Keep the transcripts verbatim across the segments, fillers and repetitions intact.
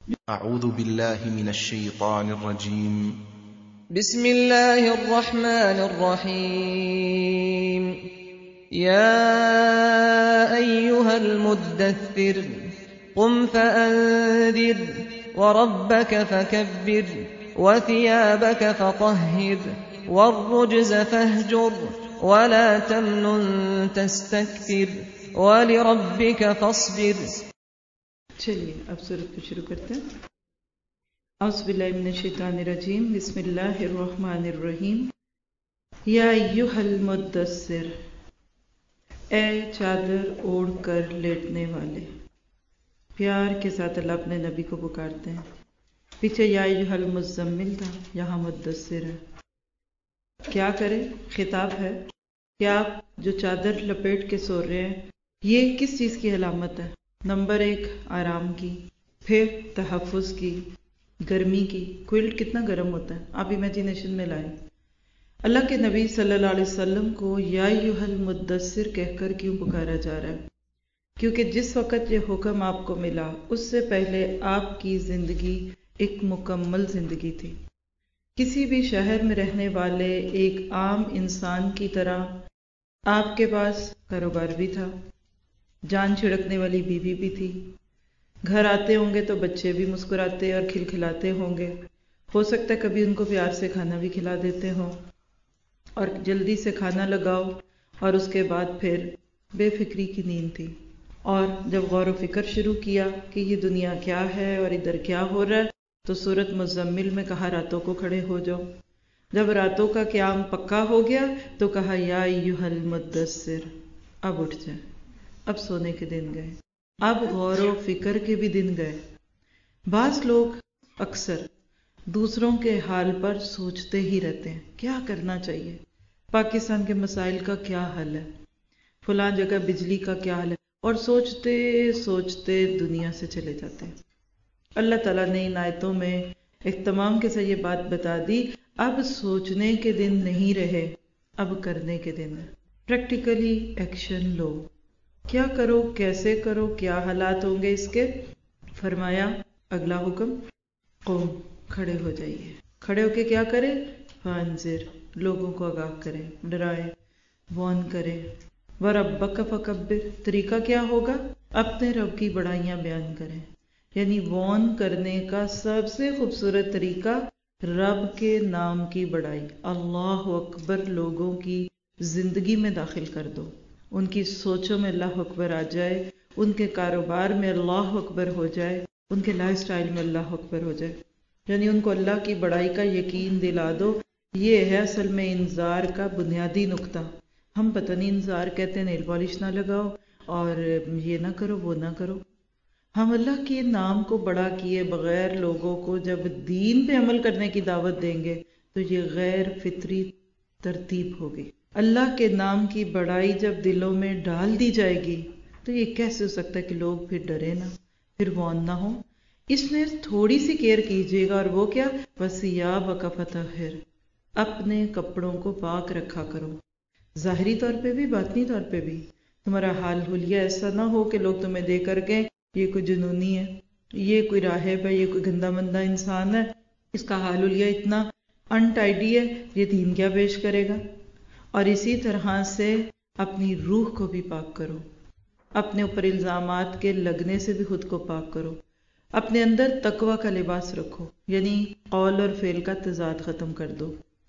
اعوذ باللہ من الشیطان الرجیم بسم اللہ الرحمن الرحیم یا ایہا المدثر قم فانذر وربک فکبر وثیابک فطہر والرجز فاہجر ولا تمنن تستکثر ولربک فاصبر۔ چلیے اب سورت کو شروع کرتے ہیں۔ اعوذ باللہ من الشیطان الرجیم، بسم اللہ الرحمن الرحیم۔ یا ایہا المدثر، اے چادر اوڑھ کر لیٹنے والے۔ پیار کے ساتھ اللہ اپنے نبی کو پکارتے ہیں۔ پیچھے یا ایہا المزمل تھا، یہاں مدثر ہے۔ کیا کرے؟ خطاب ہے کہ آپ جو چادر لپیٹ کے سو رہے ہیں، یہ کس چیز کی علامت ہے؟ نمبر ایک آرام کی، پھر تحفظ کی، گرمی کی۔ کوئلٹ کتنا گرم ہوتا ہے، آپ امیجینیشن میں لائیں۔ اللہ کے نبی صلی اللہ علیہ وسلم کو یا ایھا المدثر کہہ کر کیوں پکارا جا رہا ہے؟ کیونکہ جس وقت یہ حکم آپ کو ملا اس سے پہلے آپ کی زندگی ایک مکمل زندگی تھی۔ کسی بھی شہر میں رہنے والے ایک عام انسان کی طرح آپ کے پاس کاروبار بھی تھا، جان چھڑکنے والی بیوی بھی تھی، گھر آتے ہوں گے تو بچے بھی مسکراتے اور کھلکھلاتے ہوں گے، ہو سکتا ہے کبھی ان کو پیار سے کھانا بھی کھلا دیتے ہوں، اور جلدی سے کھانا لگاؤ، اور اس کے بعد پھر بے فکری کی نیند تھی۔ اور جب غور و فکر شروع کیا کہ یہ دنیا کیا ہے اور ادھر کیا ہو رہا ہے، تو سورۃ مزمل میں کہا راتوں کو کھڑے ہو جاؤ۔ جب راتوں کا قیام پکا ہو گیا تو کہا یا ایھا المدثر، اب اٹھ جائے، اب سونے کے دن گئے، اب غور و فکر کے بھی دن گئے۔ بعض لوگ اکثر دوسروں کے حال پر سوچتے ہی رہتے ہیں، کیا کرنا چاہیے، پاکستان کے مسائل کا کیا حل ہے، فلاں جگہ بجلی کا کیا حل ہے، اور سوچتے سوچتے دنیا سے چلے جاتے ہیں۔ اللہ تعالیٰ نے ان آیتوں میں اہتمام کے ساتھ یہ بات بتا دی، اب سوچنے کے دن نہیں رہے، اب کرنے کے دن ہے۔ پریکٹیکلی ایکشن لو، کیا کرو، کیسے کرو، کیا حالات ہوں گے اس کے۔ فرمایا اگلا حکم قوم، کھڑے ہو جائیے۔ کھڑے ہو کے کیا کرے؟ فانذر، لوگوں کو آگاہ کرے، ڈرائے، وارن کرے۔ وربک فکبر، طریقہ کیا ہوگا؟ اپنے رب کی بڑائیاں بیان کریں۔ یعنی وارن کرنے کا سب سے خوبصورت طریقہ رب کے نام کی بڑائی، اللہ اکبر لوگوں کی زندگی میں داخل کر دو، ان کی سوچوں میں اللہ اکبر آ جائے، ان کے کاروبار میں اللہ اکبر ہو جائے، ان کے لائف سٹائل میں اللہ اکبر ہو جائے، یعنی ان کو اللہ کی بڑائی کا یقین دلا دو۔ یہ ہے اصل میں انذار کا بنیادی نقطہ۔ ہم پتہ نہیں انذار کہتے ہیں نیل پالش نہ لگاؤ اور یہ نہ کرو وہ نہ کرو۔ ہم اللہ کے نام کو بڑا کیے بغیر لوگوں کو جب دین پہ عمل کرنے کی دعوت دیں گے تو یہ غیر فطری ترتیب ہوگی۔ اللہ کے نام کی بڑائی جب دلوں میں ڈال دی جائے گی تو یہ کیسے ہو سکتا ہے کہ لوگ پھر ڈرے نہ، پھر وان نہ ہو۔ اس میں تھوڑی سی کیئر کیجیے گا، اور وہ کیا؟ وَثِيَابَكَ فَطَهِّرْ، اپنے کپڑوں کو پاک رکھا کرو، ظاہری طور پہ بھی باطنی طور پہ بھی۔ تمہارا حال حلیہ ایسا نہ ہو کہ لوگ تمہیں دیکھ کر کے یہ کوئی جنونی ہے، یہ کوئی راہب ہے، یہ کوئی گندا مندہ انسان ہے، اس کا حال حلیہ اتنا انٹائیڈی ہے، یہ دین کیا پیش کرے گا۔ اور اسی طرح سے اپنی روح کو بھی پاک کرو، اپنے اوپر الزامات کے لگنے سے بھی خود کو پاک کرو، اپنے اندر تقوی کا لباس رکھو، یعنی قول اور فعل کا تضاد ختم کر دو۔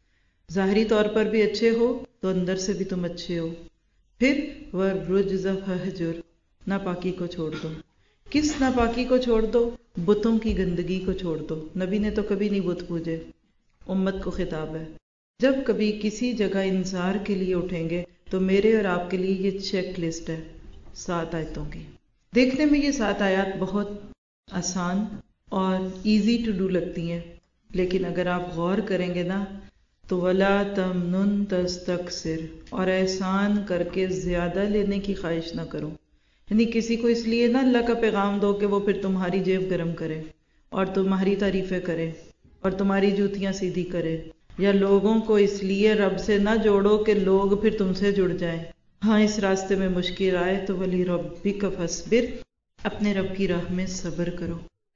ظاہری طور پر بھی اچھے ہو تو اندر سے بھی تم اچھے ہو۔ پھر وَالرُّجْزَ فَاهْجُرْ، ناپاکی کو چھوڑ دو۔ کس ناپاکی کو چھوڑ دو؟ بتوں کی گندگی کو چھوڑ دو۔ نبی نے تو کبھی نہیں بت پوجے، امت کو خطاب ہے۔ جب کبھی کسی جگہ انذار کے لیے اٹھیں گے تو میرے اور آپ کے لیے یہ چیک لسٹ ہے سات آیتوں کی۔ دیکھنے میں یہ سات آیات بہت آسان اور ایزی ٹو ڈو لگتی ہیں، لیکن اگر آپ غور کریں گے نا تو وَلَا تَمْنُن تَسْتَكْثِرْ، اور احسان کر کے زیادہ لینے کی خواہش نہ کرو۔ یعنی کسی کو اس لیے نہ اللہ کا پیغام دو کہ وہ پھر تمہاری جیب گرم کرے اور تمہاری تعریفیں کرے اور تمہاری جوتیاں سیدھی کرے، یا لوگوں کو اس لیے رب سے نہ جوڑو کہ لوگ پھر تم سے جڑ جائیں۔ ہاں اس راستے میں مشکل آئے تو ولی ربک فاصبر، اپنے رب کی راہ میں صبر کرو۔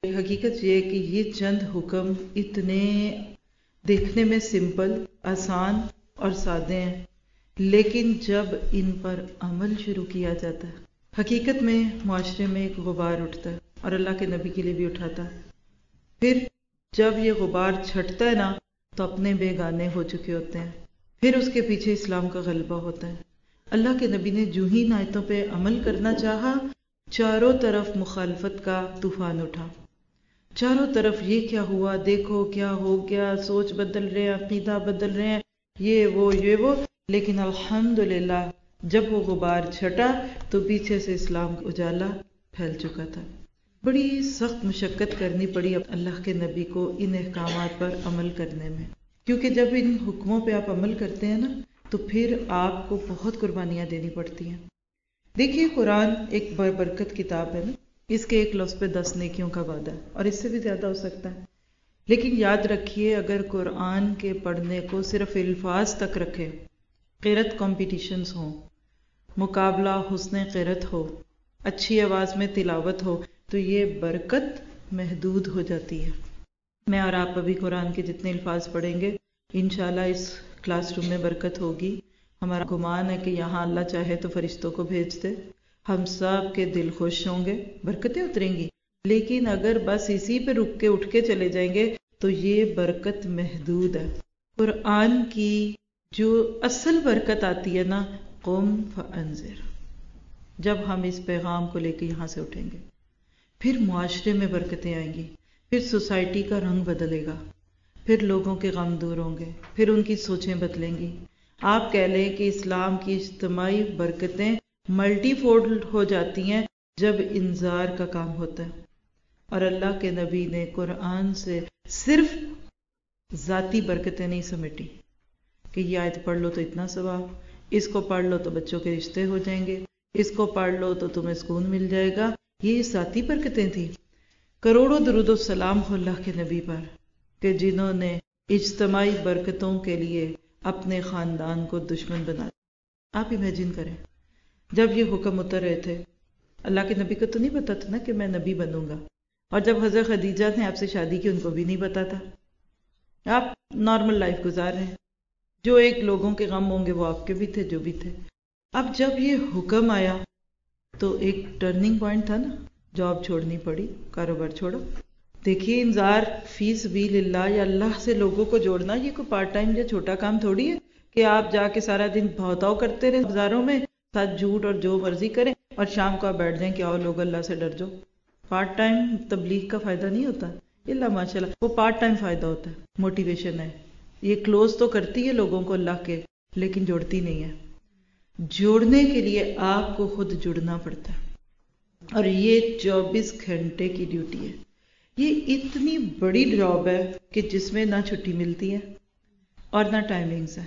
حقیقت یہ ہے کہ یہ چند حکم اتنے دیکھنے میں سمپل، آسان اور سادے ہیں، لیکن جب ان پر عمل شروع کیا جاتا ہے، حقیقت میں معاشرے میں ایک غبار اٹھتا ہے، اور اللہ کے نبی کے لیے بھی اٹھاتا ہے۔ پھر جب یہ غبار چھٹتا ہے نا تو اپنے بیگانے ہو چکے ہوتے ہیں، پھر اس کے پیچھے اسلام کا غلبہ ہوتا ہے۔ اللہ کے نبی نے جو ہی ان آیتوں پہ عمل کرنا چاہا، چاروں طرف مخالفت کا طوفان اٹھا، چاروں طرف یہ کیا ہوا، دیکھو کیا ہو گیا، سوچ بدل رہے ہیں، عقیدہ بدل رہے ہیں، یہ وہ یہ وہ، لیکن الحمدللہ جب وہ غبار چھٹا تو پیچھے سے اسلام کا اجالا پھیل چکا تھا۔ بڑی سخت مشقت کرنی پڑی اللہ کے نبی کو ان احکامات پر عمل کرنے میں، کیونکہ جب ان حکموں پہ آپ عمل کرتے ہیں نا تو پھر آپ کو بہت قربانیاں دینی پڑتی ہیں۔ دیکھیے قرآن ایک برکت کتاب ہے نا، اس کے ایک لفظ پہ دس نیکیوں کا وعدہ ہے، اور اس سے بھی زیادہ ہو سکتا ہے، لیکن یاد رکھیے اگر قرآن کے پڑھنے کو صرف الفاظ تک رکھے، قرأت کمپٹیشنز ہوں، مقابلہ حسن قرأت ہو، اچھی آواز میں تلاوت ہو، تو یہ برکت محدود ہو جاتی ہے۔ میں اور آپ ابھی قرآن کے جتنے الفاظ پڑھیں گے انشاءاللہ اس کلاس روم میں برکت ہوگی۔ ہمارا گمان ہے کہ یہاں اللہ چاہے تو فرشتوں کو بھیج دے، ہم سب کے دل خوش ہوں گے، برکتیں اتریں گی۔ لیکن اگر بس اسی پہ رک کے اٹھ کے چلے جائیں گے تو یہ برکت محدود ہے۔ قرآن کی جو اصل برکت آتی ہے نا، قم فانذر، جب ہم اس پیغام کو لے کے یہاں سے اٹھیں گے، پھر معاشرے میں برکتیں آئیں گی، پھر سوسائٹی کا رنگ بدلے گا، پھر لوگوں کے غم دور ہوں گے، پھر ان کی سوچیں بدلیں گی۔ آپ کہہ لیں کہ اسلام کی اجتماعی برکتیں ملٹی فولڈ ہو جاتی ہیں جب انذار کا کام ہوتا ہے، اور اللہ کے نبی نے قرآن سے صرف ذاتی برکتیں نہیں سمیٹی کہ یہ آیت پڑھ لو تو اتنا ثواب، اس کو پڑھ لو تو بچوں کے رشتے ہو جائیں گے، اس کو پڑھ لو تو تمہیں سکون مل جائے گا۔ یہ ذاتی برکتیں تھیں۔ کروڑوں درود و سلام ہو اللہ کے نبی پر کہ جنہوں نے اجتماعی برکتوں کے لیے اپنے خاندان کو دشمن بنا دیا۔ آپ امیجن کریں جب یہ حکم اتر رہے تھے، اللہ کے نبی کو تو نہیں پتا تھا نا کہ میں نبی بنوں گا، اور جب حضرت خدیجہ نے آپ سے شادی کی ان کو بھی نہیں پتا تھا۔ آپ نارمل لائف گزار رہے ہیں، جو ایک لوگوں کے غم ہوں گے وہ آپ کے بھی تھے، جو بھی تھے۔ اب جب یہ حکم آیا تو ایک ٹرننگ پوائنٹ تھا نا، جاب چھوڑنی پڑی، کاروبار چھوڑا۔ دیکھیے انذار فی سبیل اللہ یا اللہ سے لوگوں کو جوڑنا یہ کوئی پارٹ ٹائم یا چھوٹا کام تھوڑی ہے کہ آپ جا کے سارا دن بہتاؤ کرتے رہے بازاروں میں، ساتھ جھوٹ اور جو مرضی کریں، اور شام کو آپ بیٹھ جائیں کہ آؤ لوگ اللہ سے ڈر جاؤ۔ پارٹ ٹائم تبلیغ کا فائدہ نہیں ہوتا، اللہ ماشاء اللہ وہ پارٹ ٹائم فائدہ ہوتا ہے، موٹیویشن ہے، یہ کلوز تو کرتی ہے لوگوں کو اللہ کے، لیکن جوڑتی نہیں ہے۔ جوڑنے کے لیے آپ کو خود جڑنا پڑتا ہے، اور یہ چوبیس گھنٹے کی ڈیوٹی ہے۔ یہ اتنی بڑی جاب ہے کہ جس میں نہ چھٹی ملتی ہے اور نہ ٹائمنگز ہے،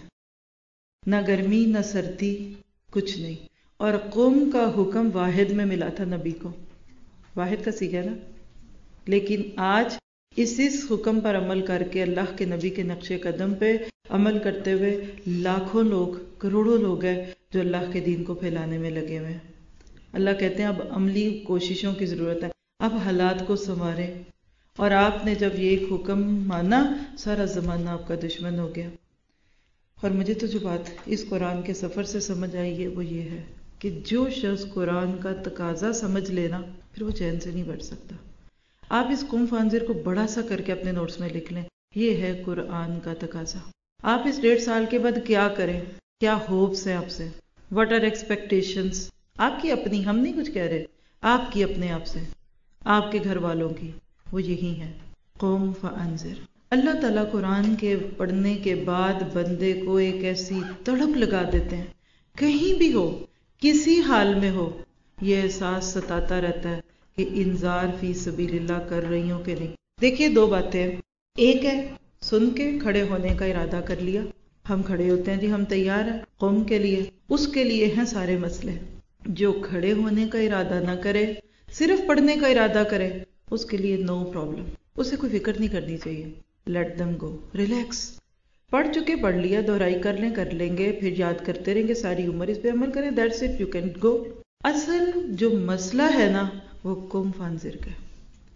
نہ گرمی نہ سردی، کچھ نہیں۔ اور قوم کا حکم واحد میں ملا تھا نبی کو، واحد کا سیکھا نا، لیکن آج اس اس حکم پر عمل کر کے اللہ کے نبی کے نقش قدم پہ عمل کرتے ہوئے لاکھوں لوگ، کروڑوں لوگ ہیں جو اللہ کے دین کو پھیلانے میں لگے ہوئے ہیں۔ اللہ کہتے ہیں اب عملی کوششوں کی ضرورت ہے، اب حالات کو سنواریں۔ اور آپ نے جب یہ ایک حکم مانا، سارا زمانہ آپ کا دشمن ہو گیا۔ اور مجھے تو جو بات اس قرآن کے سفر سے سمجھ آئی ہے وہ یہ ہے کہ جو شخص قرآن کا تقاضا سمجھ لینا پھر وہ چین سے نہیں بیٹھ سکتا۔ آپ اس قم فانذر کو بڑا سا کر کے اپنے نوٹس میں لکھ لیں، یہ ہے قرآن کا تقاضا۔ آپ اس ڈیڑھ سال کے بعد کیا کریں، کیا ہوپس ہیں آپ سے، واٹ آر ایکسپیکٹیشنز، آپ کی اپنی، ہم نہیں کچھ کہہ رہے، آپ کی اپنے آپ سے، آپ کے گھر والوں کی، وہ یہی ہے قم فانذر۔ اللہ تعالیٰ قرآن کے پڑھنے کے بعد بندے کو ایک ایسی تڑپ لگا دیتے ہیں، کہیں بھی ہو، کسی حال میں ہو، یہ احساس ستاتا رہتا ہے کہ انذار فی سبیل اللہ کر رہی ہوں کہ نہیں۔ دیکھیے دو باتیں، ایک ہے سن کے کھڑے ہونے کا ارادہ کر لیا، ہم کھڑے ہوتے ہیں جی ہم تیار ہیں قوم کے لیے، اس کے لیے ہیں سارے مسئلے۔ جو کھڑے ہونے کا ارادہ نہ کرے، صرف پڑھنے کا ارادہ کرے، اس کے لیے نو پرابلم، اسے کوئی فکر نہیں کرنی چاہیے۔ لیٹ دم گو، ریلیکس، پڑھ چکے پڑھ لیا، دہرائی کر لیں کر لیں گے، پھر یاد کرتے رہیں گے ساری عمر، اس پہ عمل کریں، that's it, you can go. اصل جو مسئلہ ہے نا وہ قم فانذر کا،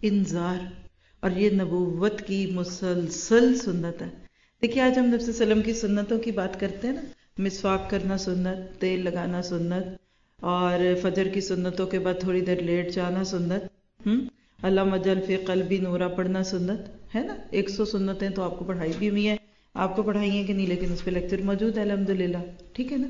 انذار، اور یہ نبوت کی مسلسل سنت ہے۔ دیکھیے آج ہم نبی صلی اللہ علیہ وسلم کی سنتوں کی بات کرتے ہیں نا، مسواک کرنا سنت، تیل لگانا سنت، اور فجر کی سنتوں کے بعد تھوڑی دیر لیٹ جانا سنت، ہم اللہم اجعل فی قلبی نورا پڑھنا سنت ہے نا۔ ایک سو سنتیں تو آپ کو پڑھائی بھی ہوئی ہیں، آپ کو پڑھائی ہیں کہ نہیں، لیکن اس پہ لیکچر موجود ہے الحمدللہ، ٹھیک ہے نا۔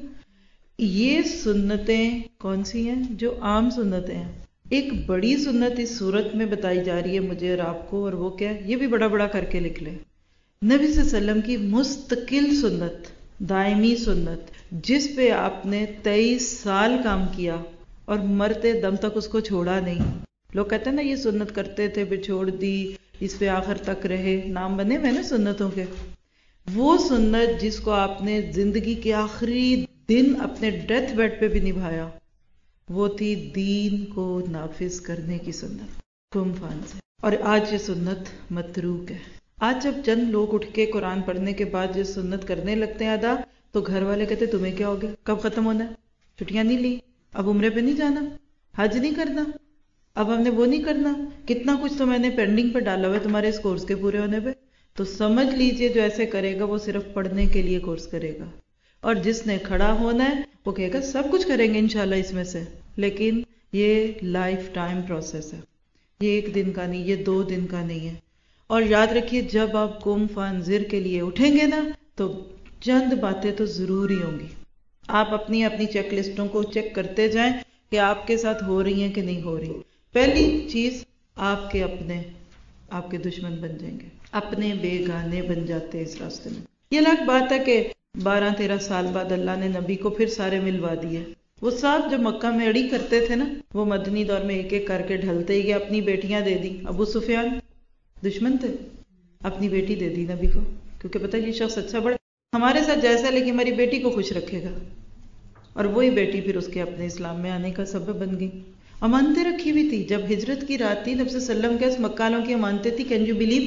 یہ سنتیں کون سی ہیں؟ جو عام سنتیں ہیں۔ ایک بڑی سنت اس صورت میں بتائی جا رہی ہے مجھے اور آپ کو، اور وہ کیا ہے؟ یہ بھی بڑا بڑا کر کے لکھ لیں، نبی صلی اللہ علیہ وسلم کی مستقل سنت، دائمی سنت، جس پہ آپ نے تیئیس سال کام کیا اور مرتے دم تک اس کو چھوڑا نہیں۔ لوگ کہتے ہیں نا یہ سنت کرتے تھے پھر چھوڑ دی، اس پہ آخر تک رہے، نام بنے ہوئے نا سنتوں کے۔ وہ سنت جس کو آپ نے زندگی کے آخری دن اپنے ڈیتھ بیڈ پہ بھی نبھایا، وہ تھی دین کو نافذ کرنے کی سنت، کم فان سے۔ اور آج یہ سنت متروک ہے۔ آج جب چند لوگ اٹھ کے قرآن پڑھنے کے بعد یہ سنت کرنے لگتے ہیں ادا، تو گھر والے کہتے تمہیں کیا ہو گیا، کب ختم ہونا ہے، چھٹیاں نہیں لی، اب عمرے پہ نہیں جانا، حج نہیں کرنا، اب ہم نے وہ نہیں کرنا، کتنا کچھ تو میں نے پینڈنگ پہ ڈالا ہوا ہے تمہارے اس کورس کے پورے ہونے پہ۔ تو سمجھ لیجئے جو ایسے کرے گا وہ صرف پڑھنے کے لیے کورس کرے گا، اور جس نے کھڑا ہونا ہے وہ کہے گا سب کچھ کریں گے انشاءاللہ اس میں سے، لیکن یہ لائف ٹائم پروسیس ہے، یہ ایک دن کا نہیں، یہ دو دن کا نہیں ہے۔ اور یاد رکھیے جب آپ قوم فانذر کے لیے اٹھیں گے نا تو چند باتیں تو ضروری ہوں گی۔ آپ اپنی اپنی چیک لسٹوں کو چیک کرتے جائیں کہ آپ کے ساتھ ہو رہی ہیں کہ نہیں ہو رہی۔ پہلی چیز، آپ کے اپنے آپ کے دشمن بن جائیں گے، اپنے بیگانے بن جاتے ہیں اس راستے میں۔ یہ الگ بات ہے کہ بارہ تیرہ سال بعد اللہ نے نبی کو پھر سارے ملوا دیے۔ وہ صاحب جو مکہ میں اڑی کرتے تھے نا، وہ مدنی دور میں ایک ایک کر کے ڈھلتے ہی گئے، اپنی بیٹیاں دے دی۔ ابو سفیان دشمن تھے، اپنی بیٹی دے دی نبی کو، کیونکہ پتہ یہ شخص اچھا بڑا ہمارے ساتھ جیسا ہے لیکن ہماری بیٹی کو خوش رکھے گا، اور وہی بیٹی پھر اس کے اپنے اسلام میں آنے کا سبب بن گئی۔ امانتیں رکھی ہوئی تھی، جب ہجرت کی رات تھی نبی صلی اللہ علیہ وسلم کے اس مکہ والوں کی امانتیں تھی۔ Can you believe?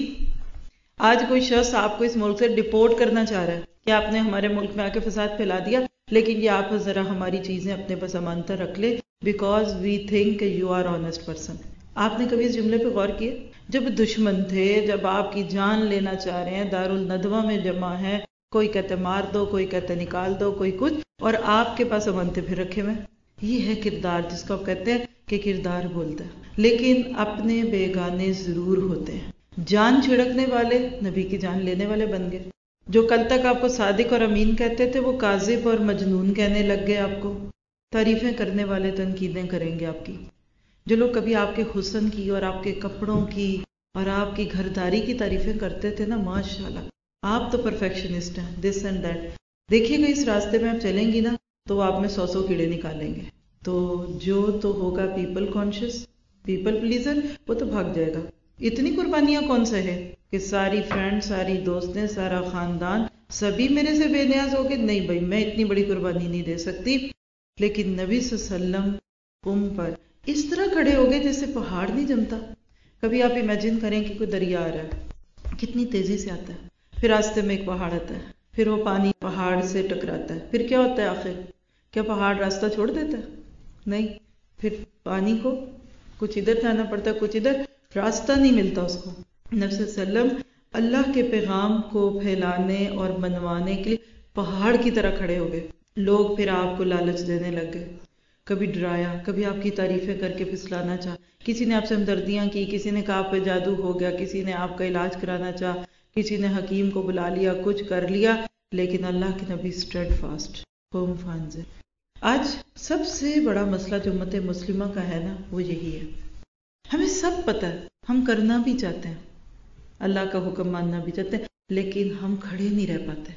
آج کوئی شخص آپ کو اس ملک سے ڈپورٹ کرنا چاہ رہا ہے کہ آپ نے ہمارے ملک میں آ کے فساد پھیلا دیا، لیکن یہ آپ ذرا ہماری چیزیں اپنے پاس امانتیں رکھ لے، because we think you are honest person. آپ نے کبھی اس جملے پہ غور کیے؟ جب دشمن تھے، جب آپ کی جان لینا چاہ رہے ہیں، دارالندوہ میں جمع ہے، کوئی کہتے مار دو، کوئی کہتے نکال دو، کوئی کچھ، اور آپ کے پاس امانتیں پھر رکھے ہوئے۔ یہ ہے کردار، جس کو آپ کہتے ہیں کہ کردار بولتا ہے۔ لیکن اپنے بیگانے ضرور ہوتے ہیں۔ جان چھڑکنے والے نبی کی جان لینے والے بن گئے۔ جو کل تک آپ کو صادق اور امین کہتے تھے، وہ کاذب اور مجنون کہنے لگ گئے آپ کو۔ تعریفیں کرنے والے تنقیدیں کریں گے آپ کی۔ جو لوگ کبھی آپ کے حسن کی اور آپ کے کپڑوں کی اور آپ کی گھرداری کی تعریفیں کرتے تھے نا، ماشاءاللہ آپ تو پرفیکشنسٹ ہیں، دس اینڈ دیٹ۔ دیکھیے گا اس راستے میں آپ چلیں گی نا تو آپ میں سو سو کیڑے نکالیں گے۔ تو جو تو ہوگا پیپل کانشیس، پیپل پلیزر، وہ تو بھاگ جائے گا۔ اتنی قربانیاں کون سے ہے کہ ساری فرینڈ، ساری دوستیں، سارا خاندان سبھی میرے سے بے نیاز ہو گئے؟ نہیں بھائی، میں اتنی بڑی قربانی نہیں دے سکتی۔ لیکن نبی صلی اللہ علیہ وسلم قوم پر اس طرح کھڑے ہو گئے جیسے پہاڑ نہیں جمتا۔ کبھی آپ امیجن کریں کہ کوئی دریا آ رہا ہے، کتنی تیزی سے آتا ہے، پھر راستے میں ایک پہاڑ آتا ہے، پھر وہ پانی پہاڑ سے ٹکراتا ہے، پھر کیا ہوتا ہے آخر؟ کیا پہاڑ راستہ چھوڑ دیتا ہے؟ نہیں، پھر پانی کو کچھ ادھر جانا پڑتا ہے، کچھ ادھر، راستہ نہیں ملتا اس کو۔ نبی صلی اللہ علیہ وسلم اللہ کے پیغام کو پھیلانے اور منوانے کے لیے پہاڑ کی طرح کھڑے ہو گئے۔ لوگ پھر آپ کو لالچ دینے لگ گئے، کبھی ڈرایا، کبھی آپ کی تعریفیں کر کے پھسلانا چاہا، کسی نے آپ سے ہمدردیاں کی، کسی نے کہا آپ پہ جادو ہو گیا، کسی نے آپ کا علاج کرانا چاہا، کسی نے حکیم کو بلا لیا، کچھ کر لیا، لیکن اللہ کے نبی اسٹیڈ فاسٹ، قوم فانذر۔ آج سب سے بڑا مسئلہ جو امت مسلمہ کا ہے نا، وہ یہی ہے۔ ہمیں سب پتہ ہے، ہم کرنا بھی چاہتے ہیں، اللہ کا حکم ماننا بھی چاہتے ہیں، لیکن ہم کھڑے نہیں رہ پاتے۔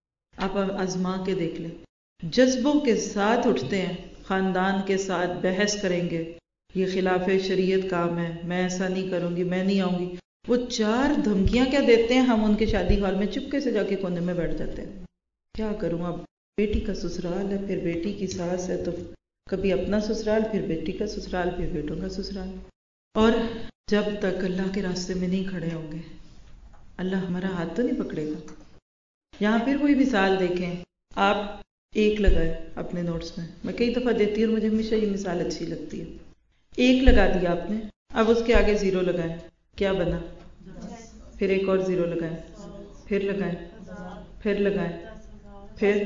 آپ آزما کے دیکھ لیں، جذبوں کے ساتھ اٹھتے ہیں، خاندان کے ساتھ بحث کریں گے، یہ خلاف شریعت کام ہے، میں ایسا نہیں کروں گی، میں نہیں آؤں گی۔ وہ چار دھمکیاں کیا دیتے ہیں، ہم ان کے شادی ہال میں چپکے سے جا کے کونے میں بیٹھ جاتے ہیں۔ کیا کروں، اب بیٹی کا سسرال ہے، پھر بیٹی کی ساس ہے، تو کبھی اپنا سسرال، پھر بیٹی کا سسرال، پھر بیٹوں کا سسرال۔ اور جب تک اللہ کے راستے میں نہیں کھڑے ہوں گے، اللہ ہمارا ہاتھ تو نہیں پکڑے گا۔ یہاں پھر کوئی مثال دیکھیں، آپ ایک لگائے اپنے نوٹس میں، میں کئی دفعہ دیتی ہوں اور مجھے ہمیشہ یہ مثال اچھی لگتی ہے۔ ایک لگا دیا آپ نے، اب اس کے آگے زیرو لگائیں، کیا بنا؟ پھر ایک اور زیرو لگائیں، پھر لگائیں، پھر لگائیں، پھر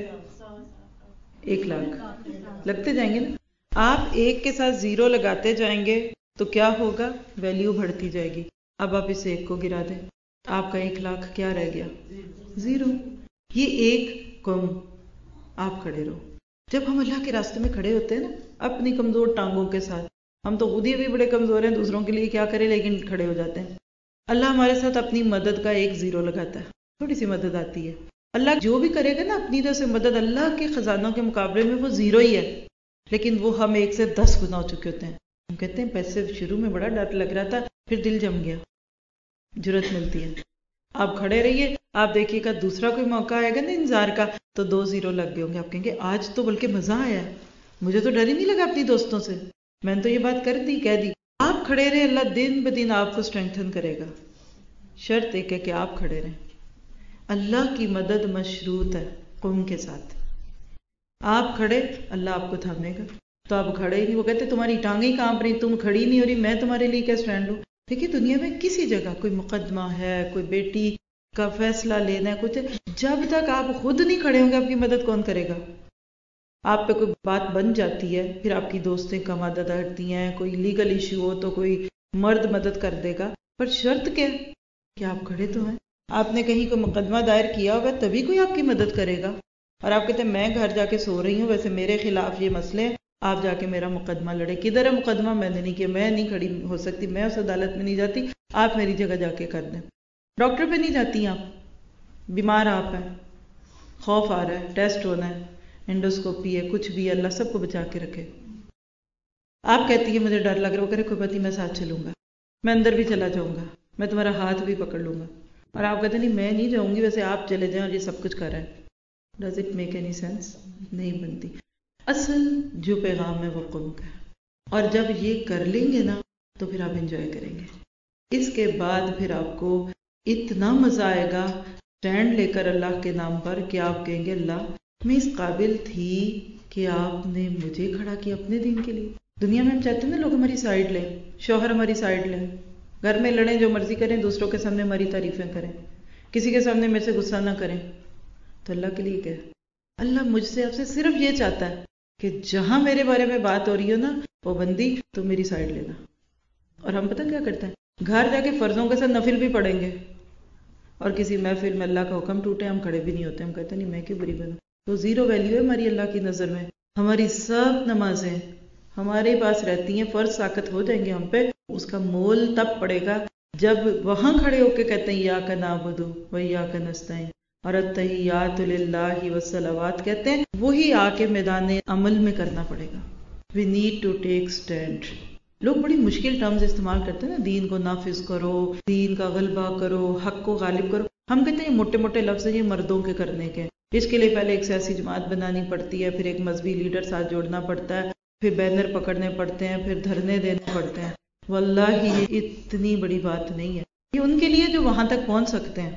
ایک لاکھ لگتے جائیں گے نا. آپ ایک کے ساتھ زیرو لگاتے جائیں گے تو کیا ہوگا؟ ویلیو بڑھتی جائے گی. اب آپ اس ایک کو گرا دیں، آپ کا ایک لاکھ کیا رہ گیا؟ زیرو. یہ ایک کم. آپ کھڑے رہو. جب ہم اللہ کے راستے میں کھڑے ہوتے ہیں نا اپنی کمزور ٹانگوں کے ساتھ، ہم تو خود ہی بھی بڑے کمزور ہیں، دوسروں کے لیے کیا کریں، لیکن کھڑے ہو جاتے ہیں. اللہ ہمارے ساتھ اپنی مدد کا ایک زیرو لگاتا ہے، تھوڑی سی مدد آتی ہے. اللہ جو بھی کرے گا نا اپنی طرف سے مدد، اللہ کے خزانوں کے مقابلے میں وہ زیرو ہی ہے، لیکن وہ ہم ایک سے دس گنا ہو چکے ہوتے ہیں. ہم کہتے ہیں پیسے شروع میں بڑا ڈر لگ رہا تھا، پھر دل جم گیا، جرت ملتی ہے. آپ کھڑے رہیے، آپ دیکھیے گا دوسرا کوئی موقع آئے گا نا انذار کا تو دو زیرو لگ گئے ہوں گے. آپ کہیں گے آج تو بلکہ مزہ آیا ہے، مجھے تو ڈر ہی نہیں لگا اپنی دوستوں سے، میں نے تو یہ بات کر دی کہہ دی. آپ کھڑے رہے، اللہ دن بدن آپ کو اسٹرینتھن کرے گا. شرط ایک ہے کہ آپ کھڑے رہیں. اللہ کی مدد مشروط ہے قوم کے ساتھ. آپ کھڑے، اللہ آپ کو تھامے گا. تو آپ کھڑے ہی نہیں، وہ کہتے تمہاری ٹانگیں کانپ رہی، تم کھڑی نہیں ہو رہی، میں تمہارے لیے کیا اسٹینڈ لوں. دیکھیے دنیا میں کسی جگہ کوئی مقدمہ ہے، کوئی بیٹی کا فیصلہ لینا ہے، کچھ، جب تک آپ خود نہیں کھڑے ہوں گے آپ کی مدد کون کرے گا؟ آپ پہ کوئی بات بن جاتی ہے پھر آپ کی دوستیں کا مدد کرتی ہیں، کوئی لیگل ایشو ہو تو کوئی مرد مدد کر دے گا. پر شرط کیا ہے کہ آپ کھڑے تو ہیں. آپ نے کہیں کوئی مقدمہ دائر کیا ہوگا تبھی کوئی آپ کی مدد کرے گا. اور آپ کہتے ہیں میں گھر جا کے سو رہی ہوں، ویسے میرے خلاف یہ مسئلے ہیں، آپ جا کے میرا مقدمہ لڑے. کدھر ہے مقدمہ؟ میں نے نہیں کیا، میں نہیں کھڑی ہو سکتی، میں اس عدالت میں نہیں جاتی، آپ میری جگہ جا کے کر دیں. ڈاکٹر پہ نہیں جاتی آپ، بیمار آپ ہیں، خوف آ رہا ہے، ٹیسٹ ہونا ہے، انڈوسکوپی ہے، کچھ بھی ہے، اللہ سب کو بچا کے رکھے. آپ کہتی ہے مجھے ڈر لگ رہا ہے، وہ کرے کوئی بات نہیں میں ساتھ چلوں گا، میں اندر بھی چلا جاؤں گا، میں تمہارا ہاتھ بھی پکڑ لوں گا. اور آپ کہتے نہیں میں نہیں جاؤں گی، ویسے آپ چلے جائیں اور یہ سب کچھ کر رہے ہیں. Does it make any sense? نہیں بنتی. اصل جو پیغام ہے وہ قوم کا ہے، اور جب یہ کر لیں گے نا تو پھر آپ انجوائے کریں گے. اس کے بعد پھر آپ کو اتنا مزہ آئے گا اسٹینڈ لے کر اللہ کے نام پر کہ آپ کہیں گے اللہ میں اس قابل تھی کہ آپ نے مجھے کھڑا کیا اپنے دین کے لیے. دنیا میں ہم چاہتے ہیں نا لوگ ہماری سائڈ لیں، شوہر ہماری سائڈ لیں، گھر میں لڑیں، جو مرضی کریں، دوسروں کے سامنے ہماری تعریفیں کریں، کسی کے سامنے میرے سے غصہ نہ کریں. تو اللہ کے لیے کیا ہے؟ اللہ مجھ سے آپ سے صرف یہ چاہتا ہے کہ جہاں میرے بارے میں بات ہو رہی ہو نا وہ بندی تو میری سائڈ لینا. اور ہم پتہ کیا کرتے ہیں، گھر جا کے فرضوں کے ساتھ نفل بھی پڑھیں گے، اور کسی محفل میں اللہ کا حکم ٹوٹے ہم کھڑے بھی نہیں ہوتے، ہم کہتے نہیں میں کیوں بری بنوں. تو زیرو ویلیو ہے ہماری اللہ کی نظر میں. ہماری سب نمازیں ہمارے پاس رہتی ہیں، فرض ساقط ہو جائیں گے ہم پہ، اس کا مول تب پڑے گا جب وہاں کھڑے ہو کے کہتے ہیں ایاک نعبد و ایاک نستعین، اور التحیات للہ والصلوات کہتے ہیں، وہی آ کے میدان عمل میں کرنا پڑے گا. We need to take stand. لوگ بڑی مشکل ٹرمز استعمال کرتے ہیں نا، دین کو نافذ کرو، دین کا غلبہ کرو، حق کو غالب کرو. ہم کہتے ہیں یہ موٹے موٹے لفظ ہیں، یہ مردوں کے کرنے کے. اس کے لیے پہلے ایک سیاسی جماعت بنانی پڑتی ہے، پھر ایک مذہبی لیڈر ساتھ جوڑنا پڑتا ہے، پھر بینر پکڑنے پڑتے ہیں، پھر دھرنے دینے پڑتے ہیں. واللہ یہ اتنی بڑی بات نہیں ہے. یہ ان کے لیے جو وہاں تک پہنچ سکتے ہیں،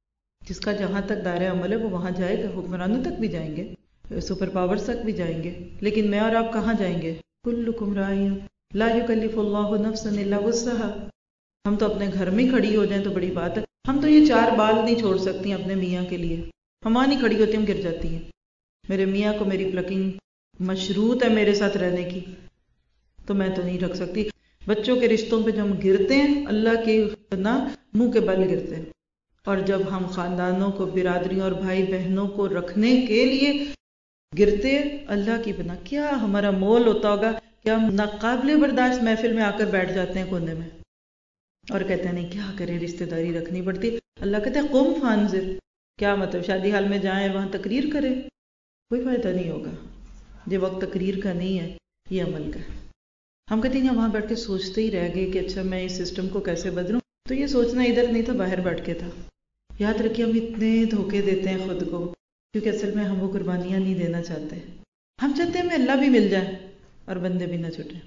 جس کا جہاں تک دائرہ عمل ہے وہ وہاں جائے گا. حکمرانوں تک بھی جائیں گے، سپر پاورز تک بھی جائیں گے، لیکن میں اور آپ کہاں جائیں گے؟ کلکم راع لا یکلف اللہ نفسا الا وسعها. ہم تو اپنے گھر میں کھڑی ہو جائیں تو بڑی بات ہے. ہم تو یہ چار بال نہیں چھوڑ سکتی اپنے میاں کے لیے، ہم وہاں نہیں کھڑی ہوتی، ہم گر جاتی ہیں. میرے میاں کو میری پلکنگ مشروط ہے میرے ساتھ رہنے کی، تو میں تو نہیں رکھ سکتی. بچوں کے رشتوں پہ جو ہم گرتے ہیں اللہ کے نا منہ کے بل گرتے ہیں. اور جب ہم خاندانوں کو، برادریوں اور بھائی بہنوں کو رکھنے کے لیے گرتے اللہ کی بنا، کیا ہمارا مول ہوتا ہوگا کہ ہم ناقابل برداشت محفل میں آ کر بیٹھ جاتے ہیں کونے میں اور کہتے ہیں نہیں کیا کریں، رشتہ داری رکھنی پڑتی. اللہ کہتے ہیں قم فانذر. کیا مطلب؟ شادی حال میں جائیں وہاں تقریر کریں؟ کوئی فائدہ نہیں ہوگا. یہ وقت تقریر کا نہیں ہے، یہ عمل کا ہے. ہم کہتے ہیں وہاں بیٹھ کے سوچتے ہی رہ گئے کہ اچھا میں اس سسٹم کو کیسے بدلوں. تو یہ سوچنا ادھر نہیں تھا، باہر بیٹھ کے تھا. یاد رکھیے ہم اتنے دھوکے دیتے ہیں خود کو، کیونکہ اصل میں ہم وہ قربانیاں نہیں دینا چاہتے. ہم چاہتے ہیں ہمیں اللہ بھی مل جائے اور بندے بھی نہ چھوٹیں،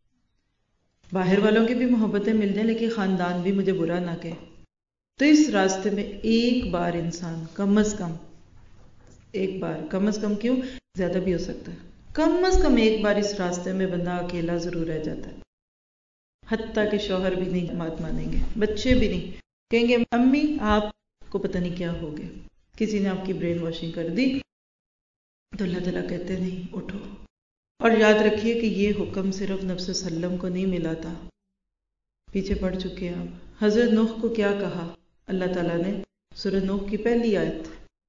باہر والوں کی بھی محبتیں مل جائیں، لیکن خاندان بھی مجھے برا نہ کہے. تو اس راستے میں ایک بار انسان کم از کم ایک بار کم از کم کیوں، زیادہ بھی ہو سکتا ہے، کم از کم ایک بار اس راستے میں بندہ اکیلا ضرور رہ جاتا ہے. حتیٰ کہ شوہر بھی نہیں بات مانیں گے، بچے بھی نہیں، کہیں گے امی آپ کو پتہ نہیں کیا ہو گیا، کسی نے آپ کی برین واشنگ کر دی. تو اللہ تعالیٰ کہتے نہیں اٹھو. اور یاد رکھیے کہ یہ حکم صرف نبی صلی اللہ علیہ وسلم کو نہیں ملا تھا، پیچھے پڑھ چکے ہیں آپ. حضرت نوح کو کیا کہا اللہ تعالیٰ نے؟ سورہ نوح کی پہلی آیت،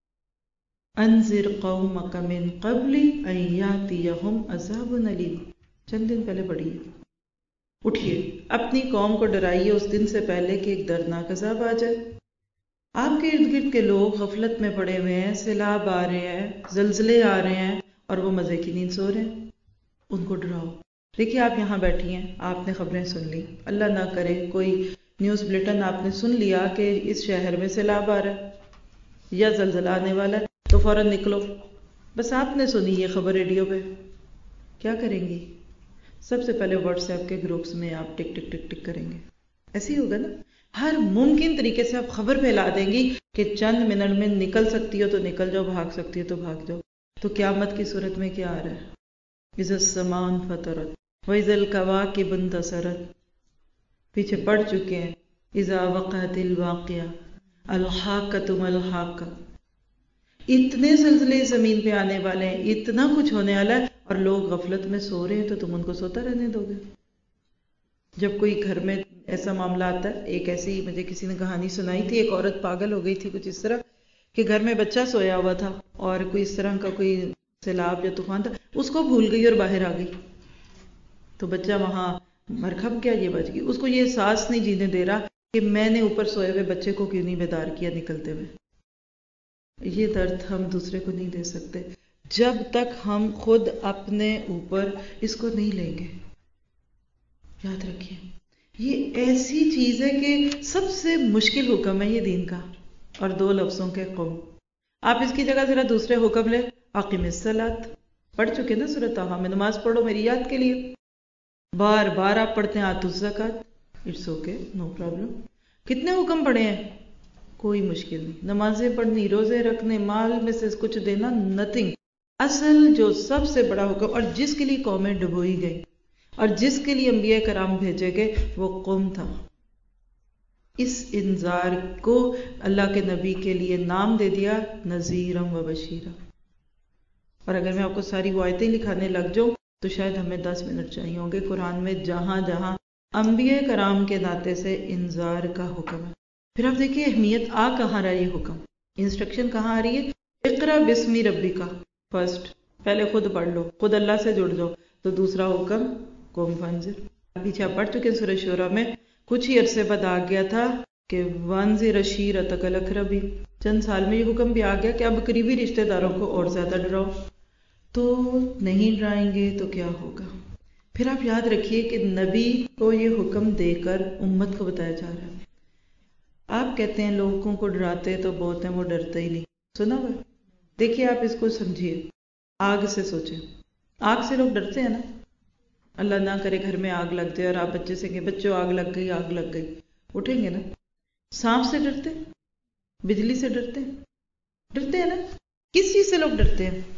انذر قومک من قبل ان یاتیہم عذاب علیم، چند دن پہلے پڑھی ہے. اٹھیے اپنی قوم کو ڈرائیے اس دن سے پہلے کہ ایک دردناک عذاب آ جائے. آپ کے ارد گرد کے لوگ غفلت میں پڑے ہوئے ہیں، سیلاب آ رہے ہیں، زلزلے آ رہے ہیں، اور وہ مزے کی نیند سو رہے ہیں. ان کو ڈراؤ. دیکھیے آپ یہاں بیٹھی ہیں، آپ نے خبریں سن لی، اللہ نہ کرے کوئی نیوز بلیٹن آپ نے سن لیا کہ اس شہر میں سیلاب آ رہا ہے یا زلزلہ آنے والا ہے، تو فوراً نکلو. بس آپ نے سنی یہ خبر ریڈیو پہ، کیا کریں گی؟ سب سے پہلے واٹس ایپ کے گروپس میں آپ ٹک ٹک ٹک ٹک کریں گے. ایسے ہی ہوگا نا، ہر ممکن طریقے سے آپ خبر پھیلا دیں گی کہ چند منٹ میں نکل سکتی ہو تو نکل جاؤ، بھاگ سکتی ہو تو بھاگ جاؤ. تو قیامت کی صورت میں کیا آ رہا ہے؟ اذا السماء انفطرت واذا الکواکب انتثرت، پیچھے پڑھ چکے ہیں. اذا وقعت الواقعہ الحاقۃ ما الحاقہ، اتنے زلزلے زمین پہ آنے والے ہیں، اتنا کچھ ہونے والا ہے، اور لوگ غفلت میں سو رہے ہیں تو تم ان کو سوتا رہنے دو گے؟ جب کوئی گھر میں ایسا معاملہ آتا ہے، ایک ایسی مجھے کسی نے کہانی سنائی تھی، ایک عورت پاگل ہو گئی تھی کچھ اس طرح کہ گھر میں بچہ سویا ہوا تھا اور کوئی اس طرح کا کوئی سیلاب یا طوفان تھا، اس کو بھول گئی اور باہر آ گئی. تو بچہ وہاں مرکھب کیا، یہ بچ گئی. اس کو یہ احساس نہیں جینے دے رہا کہ میں نے اوپر سوئے ہوئے بچے کو کیوں نہیں بیدار کیا نکلتے ہوئے. یہ درد ہم دوسرے کو نہیں دے سکتے جب تک ہم خود اپنے اوپر اس کو نہیں لیں گے. یاد رکھیے یہ ایسی چیز ہے کہ سب سے مشکل حکم ہے یہ دین کا، اور دو لفظوں کے قوم. آپ اس کی جگہ ذرا دوسرے حکم لیں، اقیم الصلاۃ، پڑھ چکے نا سورۃ طٰہٰ میں، نماز پڑھو میری یاد کے لیے. بار بار آپ پڑھتے ہیں آتوا الزکوٰۃ، اٹس اوکے نو پرابلم. کتنے حکم پڑھے ہیں؟ کوئی مشکل نہیں. نمازیں پڑھنی، روزے رکھنے، مال میں سے کچھ دینا، نتھنگ. اصل جو سب سے بڑا حکم اور جس کے لیے قومیں ڈبوئی گئی اور جس کے لیے انبیاء کرام بھیجے گئے وہ قوم تھا. اس انذار کو اللہ کے نبی کے لیے نام دے دیا نذیرا و بشیرا. اور اگر میں آپ کو ساری وہ آیتیں لکھانے لگ جاؤں تو شاید ہمیں دس منٹ چاہیے ہوں گے. قرآن میں جہاں جہاں انبیاء کرام کے ناطے سے انذار کا حکم ہے. پھر آپ دیکھیے اہمیت آ کہاں رہا یہ حکم، انسٹرکشن کہاں آ رہی ہے؟ اقرا بسم ربک، فرسٹ پہلے خود پڑھ لو، خود اللہ سے جڑ جاؤ. تو دوسرا حکم قوم فانذر. پیچھے آپ پڑھ چکے سورہ شورى میں کچھ ہی عرصے بعد آ گیا تھا کہ وانذر عشیرتک الاقربین. چند سال میں یہ حکم بھی آ گیا کہ اب قریبی رشتہ داروں کو اور زیادہ ڈراؤ. تو نہیں ڈرائیں گے تو کیا ہوگا؟ پھر آپ یاد رکھیے کہ نبی کو یہ حکم دے کر امت کو بتایا جا رہا ہے. آپ کہتے ہیں لوگوں کو ڈراتے تو بہت ہیں، وہ ڈرتے ہی نہیں. سنا ہوا؟ دیکھیے آپ اس کو سمجھیے، آگ سے سوچیں. آگ سے لوگ ڈرتے ہیں نا. اللہ نہ کرے گھر میں آگ لگ جائے اور آپ بچے سے کہ بچوں آگ لگ گئی آگ لگ گئی، اٹھیں گے نا؟ سانپ سے ڈرتے ہیں؟ بجلی سے ڈرتے ہیں؟ ڈرتے ہیں نا. کس چیز سے لوگ ڈرتے ہیں؟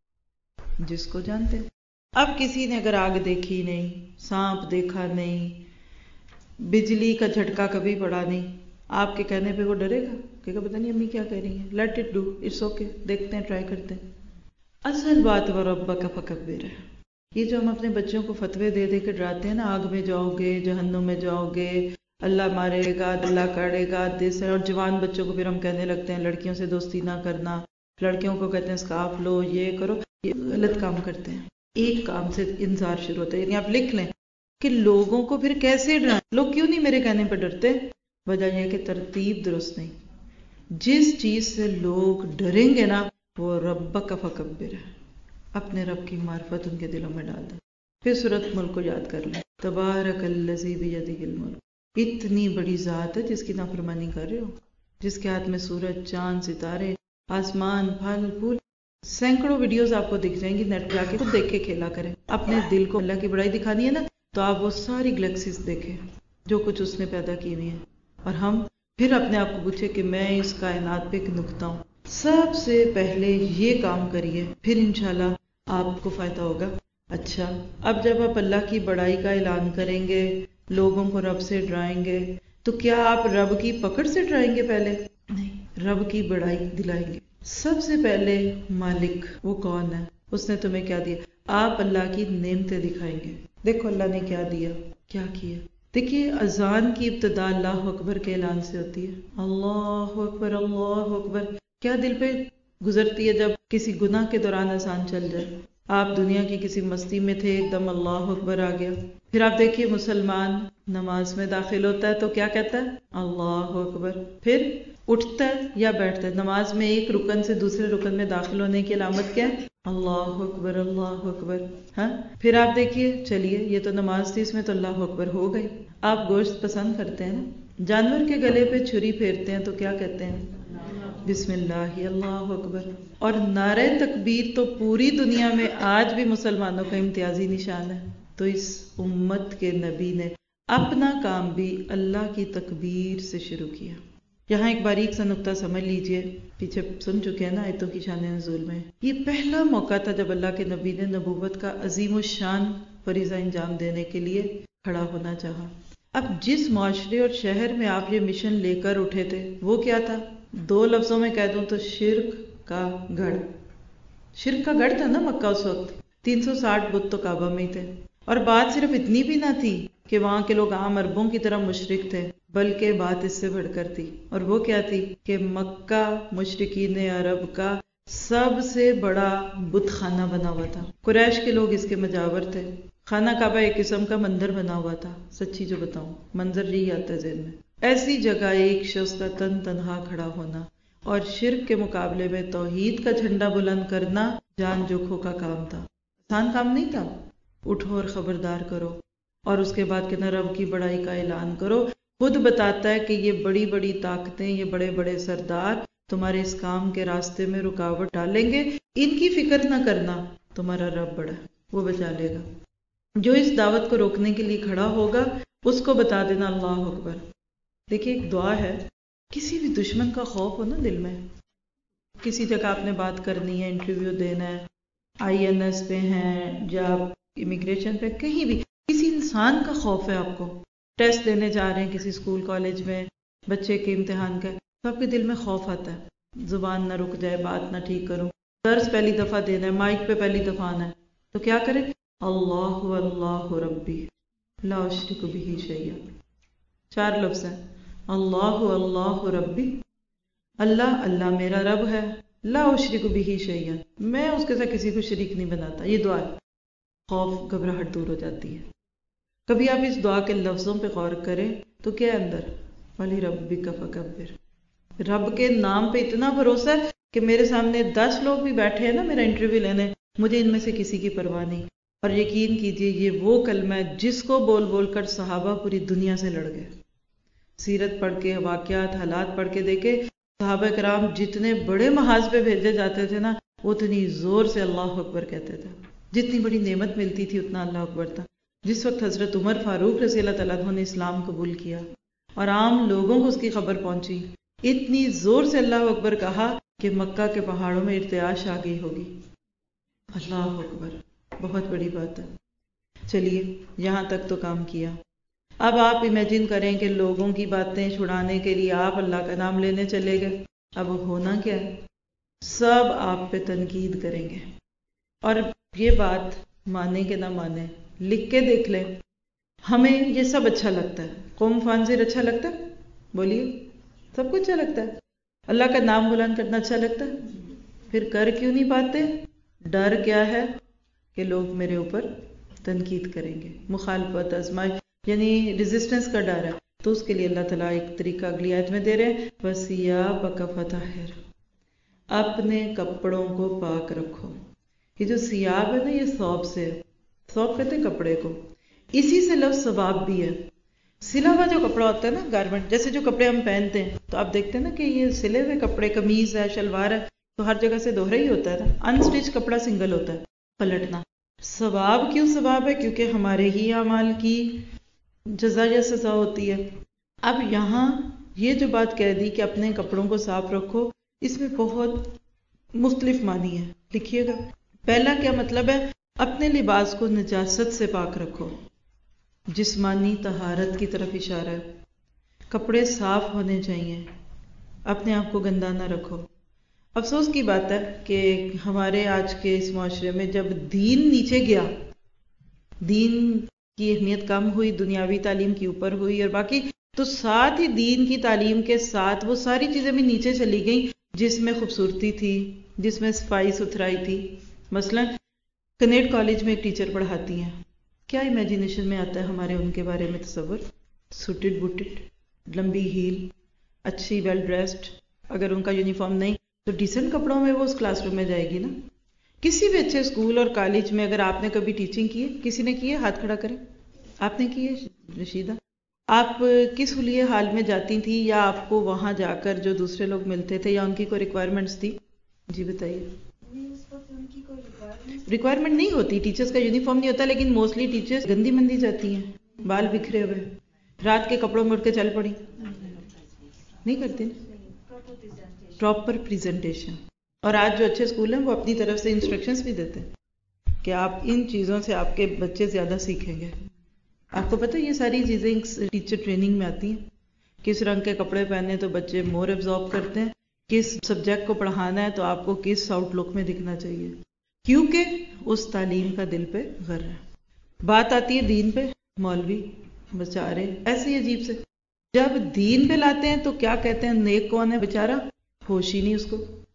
جس کو جانتے ہیں. اب کسی نے اگر آگ دیکھی نہیں، سانپ دیکھا نہیں، بجلی کا جھٹکا کبھی پڑا نہیں، آپ کے کہنے پہ وہ ڈرے گا؟ کہ پتہ نہیں امی کیا کہہ رہی ہیں، let it do, it's okay, دیکھتے ہیں، ٹرائی کرتے ہیں. اصل بات وَرَبَّكَ فَكَبِّرْ ہے. یہ جو ہم اپنے بچوں کو فتوے دے دے کے ڈراتے ہیں نا، آگ میں جاؤ گے، جہنم میں جاؤ گے، اللہ مارے گا، اللہ کاٹے گا، دس ہے. اور جوان بچوں کو پھر ہم کہنے لگتے ہیں لڑکیوں سے دوستی نہ کرنا، لڑکیوں کو کہتے ہیں اسکارف لو، یہ کرو. یہ غلط کام کرتے ہیں. ایک کام سے انذار شروع ہوتا ہے. یعنی آپ لکھ لیں کہ لوگوں کو پھر کیسے ڈرائیں. لوگ کیوں نہیں میرے کہنے پہ ڈرتے؟ وجہ یہ کہ ترتیب درست نہیں. جس چیز سے لوگ ڈریں گے نا وہ ربک فکبر ہے، اپنے رب کی معرفت ان کے دلوں میں ڈال دیں. پھر سورۃ ملک کو یاد کر لیں، تبارک الذی بیدہ الملک. اتنی بڑی ذات ہے جس کی نافرمانی کر رہے ہو، جس کے ہاتھ میں سورج، چاند، ستارے، آسمان، پھل پھول. سینکڑوں ویڈیوز آپ کو دکھ جائیں گی نیٹ پہ آ کے، خود دیکھ کے کھیلا کریں. اپنے دل کو اللہ کی بڑائی دکھانی ہے نا تو آپ وہ ساری گلیکسیز دیکھیں جو کچھ اس نے پیدا کی ہوئی ہیں. اور ہم پھر اپنے آپ کو پوچھے کہ میں اس کائنات پہ ایک نقطہ ہوں. سب سے پہلے یہ کام کریے، پھر انشاءاللہ آپ کو فائدہ ہوگا. اچھا اب جب آپ اللہ کی بڑائی کا اعلان کریں گے لوگوں کو رب سے ڈرائیں گے، تو کیا آپ رب کی پکڑ سے ڈرائیں گے؟ پہلے نہیں، رب کی بڑائی دلائیں گے۔ سب سے پہلے مالک وہ کون ہے، اس نے تمہیں کیا دیا، آپ اللہ کی نعمتیں دکھائیں گے۔ دیکھو اللہ نے کیا دیا، کیا کیا۔ دیکھیے اذان کی ابتدا اللہ اکبر کے اعلان سے ہوتی ہے، اللہ اکبر اللہ اکبر۔ کیا دل پہ گزرتی ہے جب کسی گناہ کے دوران اذان چل جائے؟ آپ دنیا کی کسی مستی میں تھے، ایک دم اللہ اکبر آ گیا۔ پھر آپ دیکھیے مسلمان نماز میں داخل ہوتا ہے تو کیا کہتا ہے، اللہ اکبر۔ پھر اٹھتا ہے یا بیٹھتا ہے، نماز میں ایک رکن سے دوسرے رکن میں داخل ہونے کی علامت کیا ہے، اللہ اکبر اللہ اکبر۔ ہاں پھر آپ دیکھیے، چلیے یہ تو نماز تھی، اس میں تو اللہ اکبر ہو گئی۔ آپ گوشت پسند کرتے ہیں نا، جانور کے گلے پہ چھری پھیرتے ہیں تو کیا کہتے ہیں، بسم اللہ اللہ اکبر۔ اور نعرہ تکبیر تو پوری دنیا میں آج بھی مسلمانوں کا امتیازی نشان ہے۔ تو اس امت کے نبی نے اپنا کام بھی اللہ کی تکبیر سے شروع کیا۔ یہاں ایک باریک سا نقطہ سمجھ لیجئے، پیچھے سن چکے ہیں نا آیتوں کی شان نزول میں، یہ پہلا موقع تھا جب اللہ کے نبی نے نبوت کا عظیم الشان فریضہ انجام دینے کے لیے کھڑا ہونا چاہا۔ اب جس معاشرے اور شہر میں آپ یہ مشن لے کر اٹھے تھے وہ کیا تھا، دو لفظوں میں کہہ دوں تو شرک کا گڑھ۔ شرک کا گڑھ تھا نا مکہ اس وقت، تین سو ساٹھ بت تو کعبہ میں ہی تھے۔ اور بات صرف اتنی بھی نہ تھی کہ وہاں کے لوگ عام عربوں کی طرح مشرک تھے، بلکہ بات اس سے بڑھ کر تھی، اور وہ کیا تھی کہ مکہ مشرکین عرب کا سب سے بڑا بت خانہ بنا ہوا تھا۔ قریش کے لوگ اس کے مجاور تھے۔ خانہ کعبہ ایک قسم کا مندر بنا ہوا تھا، سچی جو بتاؤں منظر یہی آتا ہے ذہن میں۔ ایسی جگہ ایک شخص کا تن تنہا کھڑا ہونا اور شرک کے مقابلے میں توحید کا جھنڈا بلند کرنا جان جوکھوں کا کام تھا، آسان کام نہیں تھا۔ اٹھو اور خبردار کرو، اور اس کے بعد کہنا رب کی بڑائی کا اعلان کرو۔ خود بتاتا ہے کہ یہ بڑی بڑی طاقتیں، یہ بڑے بڑے سردار تمہارے اس کام کے راستے میں رکاوٹ ڈالیں گے، ان کی فکر نہ کرنا، تمہارا رب بڑا ہے، وہ بچا لے گا۔ جو اس دعوت کو روکنے کے لیے کھڑا ہوگا اس کو بتا دینا اللہ اکبر۔ دیکھیے ایک دعا ہے، کسی بھی دشمن کا خوف ہو نا دل میں، کسی جگہ آپ نے بات کرنی ہے، انٹرویو دینا ہے، آئی این ایس پہ ہیں یا امیگریشن پہ، کہیں بھی کسی انسان کا خوف ہے، آپ کو ٹیسٹ دینے جا رہے ہیں کسی اسکول کالج میں، بچے کے امتحان کا، تو آپ کے دل میں خوف آتا ہے، زبان نہ رک جائے، بات نہ ٹھیک کروں، درس پہلی دفعہ دینا ہے، مائک پہ پہلی دفعہ آنا ہے، تو کیا کریں، اللہ اللہ ربی لا اشرک بہ شیئا۔ چار لفظ ہیں، اللہ اللہ ربی، اللہ اللہ میرا رب ہے، لا اشرک بہ شیئا، میں اس کے ساتھ کسی کو شریک نہیں بناتا۔ یہ دعا ہے، خوف گھبراہٹ دور ہو جاتی ہے۔ کبھی آپ اس دعا کے لفظوں پہ غور کریں تو کیا اندر، ولی ربک فکبر، رب کے نام پہ اتنا بھروسہ ہے کہ میرے سامنے دس لوگ بھی بیٹھے ہیں نا میرا انٹرویو لینے، مجھے ان میں سے کسی کی پرواہ نہیں۔ اور یقین کیجئے یہ وہ کلمہ ہے جس کو بول بول کر صحابہ پوری دنیا سے لڑ گئے۔ سیرت پڑھ کے، واقعات حالات پڑھ کے دیکھے، صحابہ کرام جتنے بڑے محاذ پہ بھیجے جاتے تھے نا، اتنی زور سے اللہ اکبر کہتے تھے۔ جتنی بڑی نعمت ملتی تھی اتنا اللہ اکبر تھا۔ جس وقت حضرت عمر فاروق رضی اللہ تعالیٰ عنہ نے اسلام قبول کیا اور عام لوگوں کو اس کی خبر پہنچی، اتنی زور سے اللہ اکبر کہا کہ مکہ کے پہاڑوں میں ارتعاش آ گئی ہوگی۔ اللہ اکبر، بہت بڑی بات ہے۔ چلیے یہاں تک تو کام کیا۔ اب آپ امیجن کریں کہ لوگوں کی باتیں چھڑانے کے لیے آپ اللہ کا نام لینے چلے گئے، اب ہونا کیا ہے، سب آپ پہ تنقید کریں گے۔ اور یہ بات مانے کہ نہ مانے، لکھ کے دیکھ لیں، ہمیں یہ سب اچھا لگتا ہے، قوم فانزر اچھا لگتا ہے، بولیے سب کچھ اچھا لگتا ہے، اللہ کا نام بلند کرنا اچھا لگتا ہے، پھر کر کیوں نہیں پاتے؟ ڈر کیا ہے کہ لوگ میرے اوپر تنقید کریں گے، مخالفت، آزمائش، یعنی ریزسٹنس کا ڈر ہے۔ تو اس کے لیے اللہ تعالیٰ ایک طریقہ اگلی آیت میں دے رہے ہیں، وَثِيَابَكَ فَطَهِّرْ، اپنے کپڑوں کو پاک رکھو۔ یہ جو سیاب ہے نا، یہ ثوب سے، ثوب کہتے ہیں کپڑے کو، اسی سے لفظ ثواب بھی ہے۔ سلا ہوا جو کپڑا ہوتا ہے نا، گارمنٹ، جیسے جو کپڑے ہم پہنتے ہیں تو آپ دیکھتے ہیں نا کہ یہ سلے ہوئے کپڑے، قمیض ہے، شلوار ہے، تو ہر جگہ سے دوہرا ہی ہوتا ہے نا، ان سٹچ کپڑا سنگل ہوتا ہے، پلٹنا۔ ثواب کیوں ثواب ہے؟ کیونکہ ہمارے ہی اعمال کی جزا یا سزا ہوتی ہے۔ اب یہاں یہ جو بات کہہ دی کہ اپنے کپڑوں کو صاف رکھو، اس میں بہت مختلف معنی ہے، لکھیے گا۔ پہلا کیا مطلب ہے؟ اپنے لباس کو نجاست سے پاک رکھو۔ جسمانی طہارت کی طرف اشارہ ہے. کپڑے صاف ہونے چاہیے، اپنے آپ کو گندا نہ رکھو. افسوس کی بات ہے کہ ہمارے آج کے اس معاشرے میں جب دین نیچے گیا، دین کی اہمیت کم ہوئی، دنیاوی تعلیم کی اوپر ہوئی، اور باقی تو ساتھ ہی دین کی تعلیم کے ساتھ وہ ساری چیزیں بھی نیچے چلی گئیں جس میں خوبصورتی تھی، جس میں صفائی ستھرائی تھی. مثلا کنیٹ کالج میں ایک ٹیچر پڑھاتی ہیں، کیا امیجینیشن میں آتا ہے ہمارے ان کے بارے میں تصور؟ سوٹڈ بوٹڈ، لمبی ہیل، اچھی ویل ڈریسڈ. اگر ان کا یونیفارم نہیں تو ڈیسنٹ کپڑوں میں وہ اس کلاس روم میں جائے گی نا. کسی بھی اچھے اسکول اور کالج میں اگر آپ نے کبھی ٹیچنگ کی ہے، کسی نے کی ہے؟ ہاتھ کھڑا کریں. آپ نے کی ہے رشیدہ؟ آپ کس حلیے حال میں جاتی تھی، یا آپ کو وہاں جا کر جو دوسرے لوگ ملتے تھے یا ان کی کوئی ریکوائرمنٹس تھی؟ جی بتائیے. ریکوائرمنٹ نہیں ہوتی، ٹیچرز کا یونیفارم نہیں ہوتا، لیکن موسٹلی ٹیچرز گندی مندی جاتی ہیں، بال بکھرے ہوئے، رات کے کپڑوں میں اٹھ کے چل پڑی. نہیں کرتے پراپر پریزنٹیشن. اور آج جو اچھے اسکول ہیں وہ اپنی طرف سے انسٹرکشنز بھی دیتے ہیں کہ آپ ان چیزوں سے آپ کے بچے زیادہ سیکھیں گے. آپ کو پتہ یہ ساری چیزیں ٹیچر ٹریننگ میں آتی ہیں. کس رنگ کے کپڑے پہنے تو بچے مور ایبزارب کرتے ہیں، کس سبجیکٹ کو پڑھانا ہے تو آپ کو کس آؤٹ لک میں دکھنا چاہیے، کیونکہ اس تعلیم کا دل پہ غر ہے. بات آتی ہے دین پہ، مولوی بیچارے ایسے ہی عجیب سے جب دین پہ لاتے ہیں تو کیا کہتے ہیں، نیک کون ہے بیچارہ؟ ہوش ہی نہیں اس کو،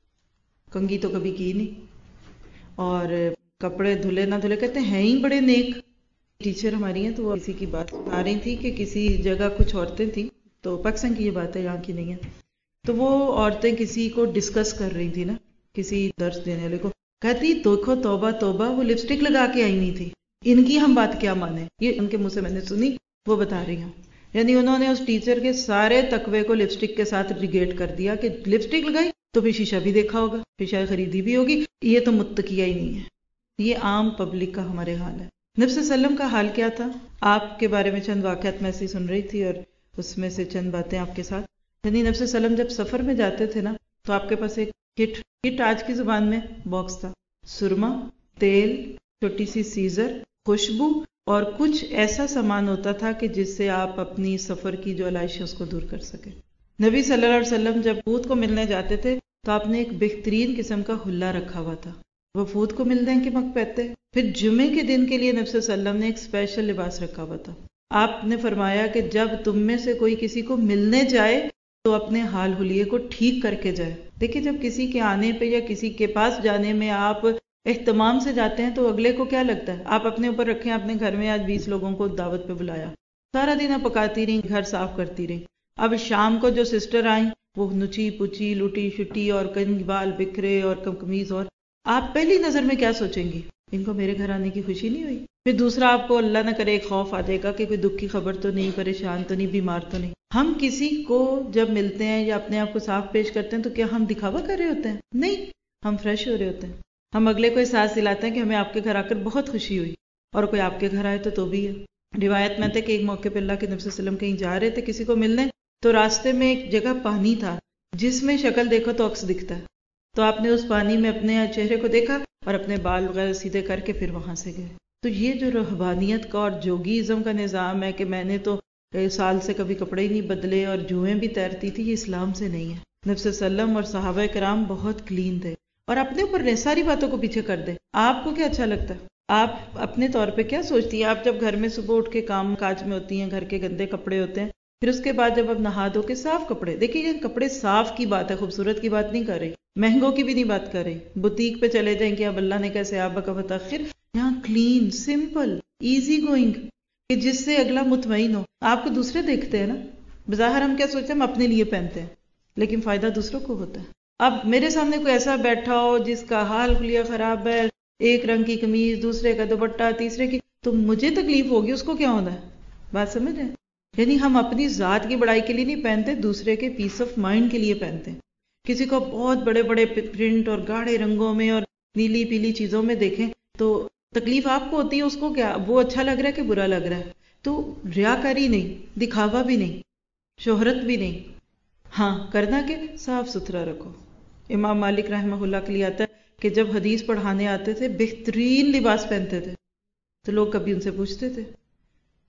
کنگھی تو کبھی کی نہیں، اور کپڑے دھلے نہ دھلے کہتے ہیں ہی بڑے نیک. ٹیچر ہماری ہیں تو وہ کسی کی بات سنا رہی تھی کہ کسی جگہ کچھ عورتیں تھیں، تو پاکستان کی یہ بات ہے، یہاں کی نہیں ہے. تو وہ عورتیں کسی کو ڈسکس کر رہی تھی نا، کسی درس دینے والے کو، کہتی دیکھو توبہ توبہ وہ لپسٹک لگا کے آئی نہیں تھی، ان کی ہم بات کیا مانیں. یہ ان کے منہ سے میں نے سنی، وہ بتا رہی ہیں. یعنی انہوں نے اس ٹیچر کے سارے تقوی کو لپسٹک کے ساتھ ریگیٹ کر دیا کہ لپسٹک لگائی تو پھر شیشہ بھی دیکھا ہوگا، شیشہ خریدی بھی ہوگی، یہ تو متقیہ ہی نہیں ہے. یہ عام پبلک کا ہمارے حال ہے. نبی صلی اللہ علیہ وسلم کا حال کیا تھا؟ آپ کے بارے میں چند واقعات میں ایسی سن رہی تھی اور اس میں سے چند باتیں آپ کے ساتھ. یعنی نبی صلی اللہ علیہ وسلم جب سفر میں جاتے تھے نا تو آپ کے پاس ایک کٹ کٹ آج کی زبان میں باکس تھا. سرما، تیل، چھوٹی سی سیزر، خوشبو اور کچھ ایسا سامان ہوتا تھا کہ جس سے آپ اپنی سفر کی جو علائش ہے اس کو دور کر سکیں. نبی صلی اللہ علیہ وسلم جب حوت کو ملنے جاتے تھے تو آپ نے ایک بہترین قسم کا حلہ رکھا ہوا تھا. وہ حوت کو ملنے کے وقت پہنتے. پھر جمعے کے دن کے لیے نبی صلی اللہ علیہ وسلم نے ایک اسپیشل لباس رکھا ہوا تھا. آپ نے فرمایا کہ جب تم میں سے کوئی کسی کو ملنے جائے تو اپنے حال حلیے کو ٹھیک کر کے جائے. دیکھیں جب کسی کے آنے پہ یا کسی کے پاس جانے میں آپ اہتمام سے جاتے ہیں تو اگلے کو کیا لگتا ہے؟ آپ اپنے اوپر رکھیں، اپنے گھر میں آج بیس لوگوں کو دعوت پہ بلایا، سارا دن آپ پکاتی رہیں، گھر صاف کرتی رہیں. اب شام کو جو سسٹر آئیں وہ نچی پچی لوٹی شٹی اور کئی بال بکھرے اور کم قمیض، اور آپ پہلی نظر میں کیا سوچیں گی؟ ان کو میرے گھر آنے کی خوشی نہیں ہوئی. پھر دوسرا آپ کو اللہ نہ کرے ایک خوف آ جائے گا کہ کوئی دکھ کی خبر تو نہیں، پریشان تو نہیں، بیمار تو نہیں. ہم کسی کو جب ملتے ہیں یا اپنے آپ کو صاف پیش کرتے ہیں تو کیا ہم دکھاوا کر رہے ہوتے ہیں؟ نہیں، ہم فریش ہو رہے ہوتے ہیں. ہم اگلے کو احساس دلاتے ہیں کہ ہمیں آپ کے گھر آ کر بہت خوشی ہوئی، اور کوئی آپ کے گھر آئے تو تو بھی ہے. روایت میں تھے کہ ایک موقع پہ اللہ کے نبی صلی اللہ علیہ وسلم کہیں جا رہے تھے کسی کو ملنے، تو راستے میں ایک جگہ پانی تھا جس میں شکل دیکھو تو عکس دکھتا ہے. تو آپ نے اس پانی میں اپنے چہرے کو دیکھا اور اپنے بال وغیرہ سیدھے کر کے پھر وہاں سے گئے. تو یہ جو رہبانیت کا اور جوگیزم کا نظام ہے کہ میں نے تو سال سے کبھی کپڑے ہی نہیں بدلے اور جوئیں بھی تیرتی تھی، یہ اسلام سے نہیں ہے. نبی صلی اللہ علیہ وسلم اور صحابہ کرام بہت کلین تھے، اور اپنے اوپر ساری باتوں کو پیچھے کر دے. آپ کو کیا اچھا لگتا ہے؟ آپ اپنے طور پہ کیا سوچتی ہیں؟ آپ جب گھر میں صبح اٹھ کے کام کاج میں ہوتی ہیں، گھر کے گندے کپڑے ہوتے ہیں، پھر اس کے بعد جب اب نہا دھو کے صاف کپڑے، دیکھیے یہ کپڑے صاف کی بات ہے، خوبصورت کی بات نہیں کر رہی، مہنگوں کی بھی نہیں بات کر رہی. بوتیک پہ چلے جائیں کہ اب اللہ نے کیسے آپ کا متاخر، یہاں کلین سمپل ایزی گوئنگ کہ جس سے اگلا مطمئن ہو. آپ کو دوسرے دیکھتے ہیں نا، بظاہر ہم کیا سوچتے ہیں؟ ہم اپنے لیے پہنتے ہیں لیکن فائدہ دوسروں کو ہوتا ہے. اب میرے سامنے کوئی ایسا بیٹھا ہو جس کا حال حلیہ خراب ہے، ایک رنگ کی قمیض، دوسرے کا دوپٹہ، تیسرے کی، تو مجھے تکلیف ہوگی، اس کو کیا ہونا ہے؟ بات سمجھ رہے ہیں؟ یعنی ہم اپنی ذات کی بڑائی کے لیے نہیں پہنتے، دوسرے کے پیس آف مائنڈ کے لیے پہنتے ہیں. کسی کو بہت بڑے بڑے پرنٹ اور گاڑھے رنگوں میں اور نیلی پیلی چیزوں میں دیکھیں تو تکلیف آپ کو ہوتی ہے، اس کو کیا؟ وہ اچھا لگ رہا ہے کہ برا لگ رہا ہے؟ تو ریاکاری نہیں، دکھاوا بھی نہیں، شہرت بھی نہیں، ہاں کرنا کہ صاف ستھرا رکھو. امام مالک رحمہ اللہ کے لیے آتا ہے کہ جب حدیث پڑھانے آتے تھے بہترین لباس پہنتے تھے، تو لوگ کبھی ان سے پوچھتے تھے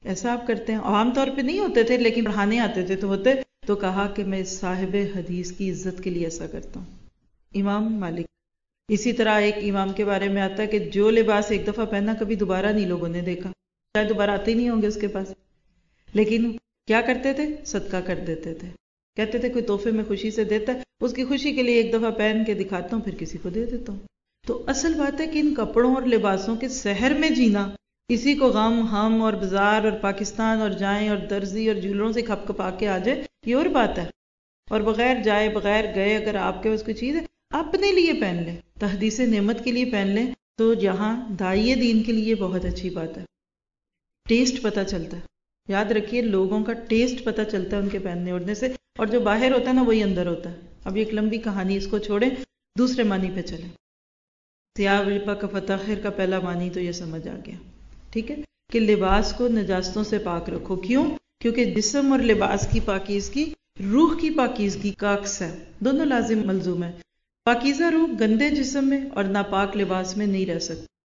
ایسا آپ کرتے ہیں؟ عام طور پہ نہیں ہوتے تھے لیکن پڑھانے آتے تھے تو ہوتے. تو کہا کہ میں صاحب حدیث کی عزت کے لیے ایسا کرتا ہوں. امام مالک. اسی طرح ایک امام کے بارے میں آتا ہے کہ جو لباس ایک دفعہ پہنا کبھی دوبارہ نہیں لوگوں نے دیکھا، شاید دوبارہ آتے ہی نہیں ہوں گے اس کے پاس، لیکن کیا کرتے تھے؟ صدقہ کر دیتے تھے. کہتے تھے کوئی تحفے میں خوشی سے دیتا ہے، اس کی خوشی کے لیے ایک دفعہ پہن کے دکھاتا ہوں پھر کسی کو دے دیتا ہوں. تو اصل بات ہے کہ ان کپڑوں اور لباسوں کے شہر میں جینا، کسی کو غم ہم اور بازار اور پاکستان اور جائیں اور درزی اور جولروں سے کھپ کپا کے آ جائے، یہ اور بات ہے. اور بغیر جائے بغیر گئے اگر آپ کے پاس کوئی چیز ہے اپنے لیے پہن لیں، تحدیث نعمت کے لیے پہن لیں، تو یہاں داعی دین کے لیے بہت اچھی بات ہے. ٹیسٹ پتہ چلتا ہے. یاد رکھیے لوگوں کا ٹیسٹ پتہ چلتا ہے ان کے پہننے اوڑھنے سے، اور جو باہر ہوتا ہے نا وہی اندر ہوتا ہے. اب ایک لمبی کہانی، اس کو چھوڑیں، دوسرے معنی پہ چلیں. ثیابک کا فطہر کا پہلا معنی تو یہ سمجھ آ گیا، ٹھیک ہے، کہ لباس کو نجاستوں سے پاک رکھو. کیوں؟ کیونکہ جسم اور لباس کی پاکیزگی روح کی پاکیزگی کا عکس ہے، دونوں لازم ملزوم ہے. پاکیزہ روح گندے جسم میں اور ناپاک لباس میں نہیں رہ سکتی.